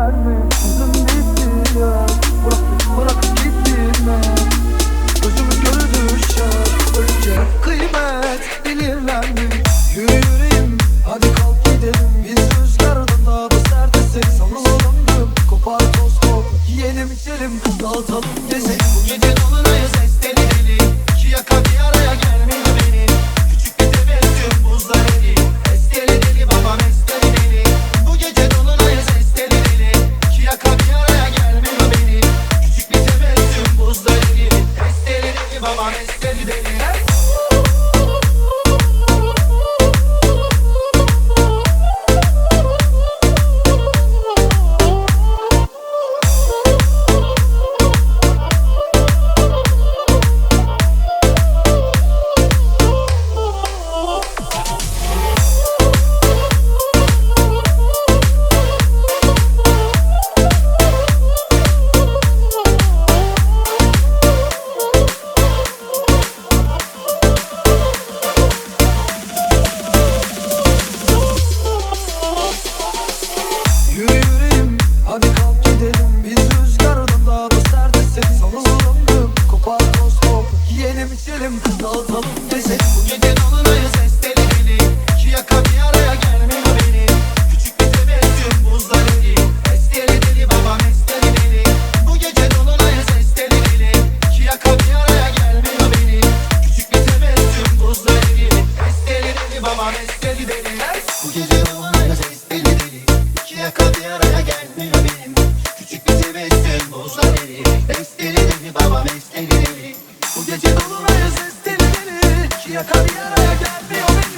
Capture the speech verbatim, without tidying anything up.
verme. Sözüm bitti ya, bırakıp bırakıp gittin mi? Gözümün gözü düşer, ölünce kıymet belirlendi. Yürü yüreğim, hadi kalk gidelim. Biz rüzgardan daha da sert esek. Sallanalım, kopar toz top, yiyelim içelim, dağıtalım gezelim. Bu gece dolunayız sesleri deli, İki yaka bir araya gelmiyor beni. Küçük bir tebessüm buzlar eri. Esteli deli babam esteli deli. Bu gece dolunayız sesleri deli, İki yaka bir araya gelmiyor beni. Küçük bir tebessüm buzlar eri. Esteli deli babam esteli deli. Yürü yüreğim, hadi kalk gidelim. Biz rüzgardan daha da sert esek. Sallanalım, kopar toz top, yiyelim içelim, dağıtalım gezelim. Bu gece dolunayız sesleri deli, İki yaka bir araya gelmiyor beni. Küçük bir tebessüm buzlar eri. Esteli deli babam esteli deli. Bu gece dolunayız sesleri deli, İki yaka bir araya gelmiyor beni. Küçük bir tebessüm buzlar eri. Esteli deli babam esteli deli. Bu gece dolunayız sesleri deli, İki yaka bir araya gelmiyor benim. Küçük bir tebessüm buzlar eri. Esteli deli babam esteli deli. Bu gece dolunayız esteli deli, İki yaka bir araya gelmiyor benim.